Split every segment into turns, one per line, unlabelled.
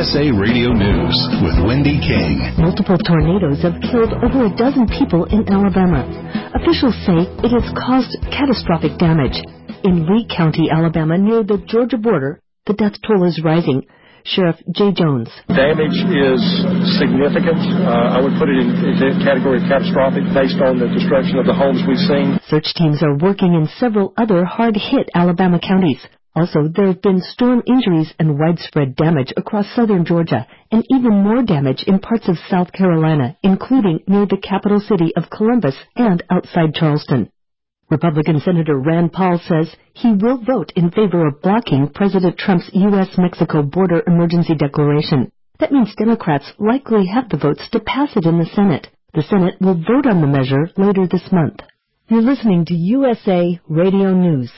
USA Radio News with Wendy King.
Multiple tornadoes have killed over a dozen people in Alabama. Officials say it has caused catastrophic damage. In Lee County, Alabama, near the Georgia border, the death toll is rising. Sheriff Jay Jones.
Damage is significant. I would put it in the category of catastrophic based on the destruction of the homes we've seen.
Search teams are working in several other hard-hit Alabama counties. Also, there have been storm injuries and widespread damage across southern Georgia, and even more damage in parts of South Carolina, including near the capital city of Columbus and outside Charleston. Republican Senator Rand Paul says he will vote in favor of blocking President Trump's U.S.-Mexico border emergency declaration. That means Democrats likely have the votes to pass it in the Senate. The Senate will vote on the measure later this month. You're listening to USA Radio News.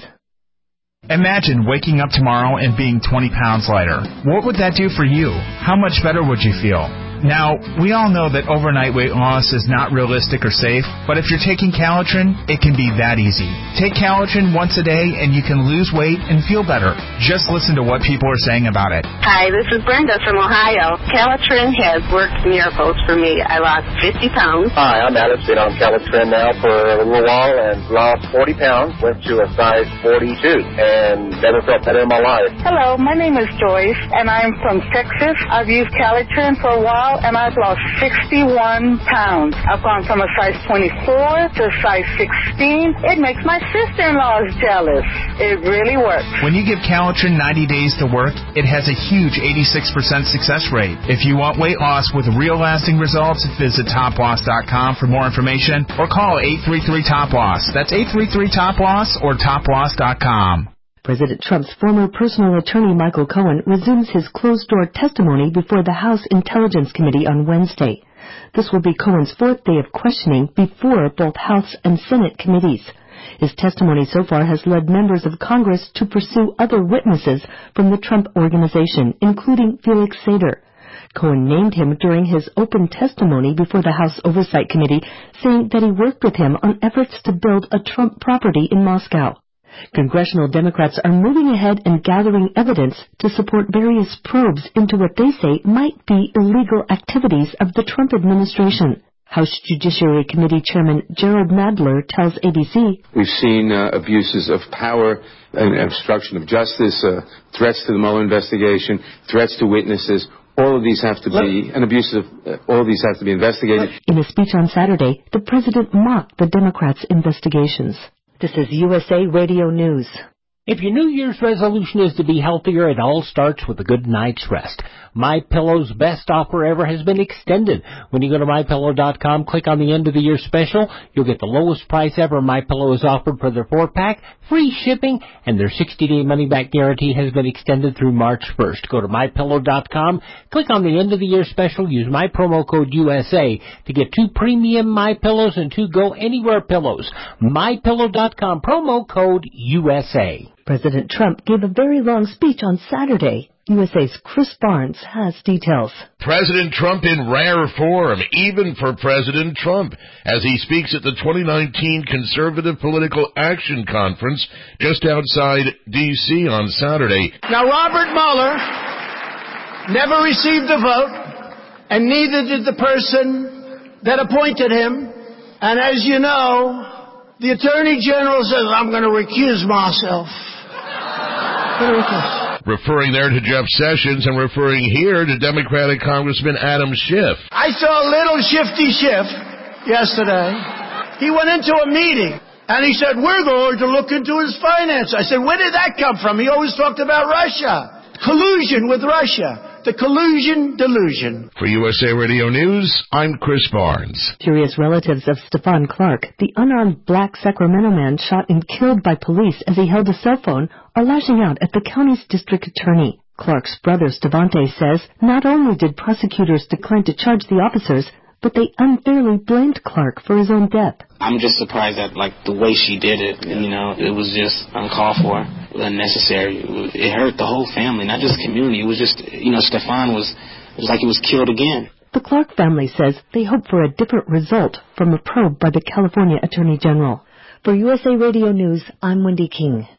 Imagine waking up tomorrow and being 20 pounds lighter. What would that do for you? How much better would you feel? Now, we all know that overnight weight loss is not realistic or safe, but if you're taking Calitrin, it can be that easy. Take Calitrin once a day and you can lose weight and feel better. Just listen to what people are saying about it.
Hi, this is Brenda from Ohio. Calitrin has worked miracles for me. I lost 50 pounds.
Hi, I'm Alice. Been on Calitrin now for a little while and lost 40 pounds. Went to a size 42 and never felt better in my life.
Hello, my name is Joyce and I'm from Texas. I've used Calitrin for a while and I've lost 61 pounds. I've gone from a size 24 to a size 16. It makes my sister-in-laws jealous. It really works.
When you give Calitrin 90 days to work, it has a huge 86% success rate. If you want weight loss with real lasting results, visit toploss.com for more information or call 833-TOP-LOSS. That's 833-TOP-LOSS or toploss.com.
President Trump's former personal attorney Michael Cohen resumes his closed-door testimony before the House Intelligence Committee on Wednesday. This will be Cohen's fourth day of questioning before both House and Senate committees. His testimony so far has led members of Congress to pursue other witnesses from the Trump Organization, including Felix Sater. Cohen named him during his open testimony before the House Oversight Committee, saying that he worked with him on efforts to build a Trump property in Moscow. Congressional Democrats are moving ahead and gathering evidence to support various probes into what they say might be illegal activities of the Trump administration. House Judiciary Committee Chairman Gerald Nadler tells ABC,
"We've seen abuses of power and obstruction of justice, threats to the Mueller investigation, threats to witnesses. All of these have to be all of these have to be investigated."
In a speech on Saturday, the president mocked the Democrats' investigations. This is USA Radio News.
If your New Year's resolution is to be healthier, it all starts with a good night's rest. MyPillow's best offer ever has been extended. When you go to MyPillow.com, click on the end of the year special, you'll get the lowest price ever MyPillow has offered for their 4-pack, free shipping, and their 60-day money-back guarantee has been extended through March 1st. Go to MyPillow.com, click on the end of the year special, use my promo code USA to get 2 premium MyPillows and 2 Go Anywhere pillows. MyPillow.com, promo code USA.
President Trump gave a very long speech on Saturday. USA's Chris Barnes has details.
President Trump in rare form, even for President Trump, as he speaks at the 2019 Conservative Political Action Conference just outside D.C. on Saturday.
Now, Robert Mueller never received a vote, and neither did the person that appointed him. And as you know, the Attorney General says, I'm going to recuse myself.
Referring there to Jeff Sessions and referring here to Democratic Congressman Adam Schiff.
I saw a little shifty Schiff yesterday. He went into a meeting and he said, we're going to look into his finance. I said, where did that come from? He always talked about Russia. Collusion with Russia. The collusion delusion.
For USA Radio News, I'm Chris Barnes.
Curious relatives of Stephon Clark, the unarmed black Sacramento man shot and killed by police as he held a cell phone, are lashing out at the county's district attorney. Clark's brother, Stevante, says not only did prosecutors decline to charge the officers, but they unfairly blamed Clark for his own death.
I'm just surprised at, the way she did it. It was just uncalled for, unnecessary. It hurt the whole family, not just the community. It was just, Stephon it was like he was killed again.
The Clark family says they hope for a different result from a probe by the California Attorney General. For USA Radio News, I'm Wendy King.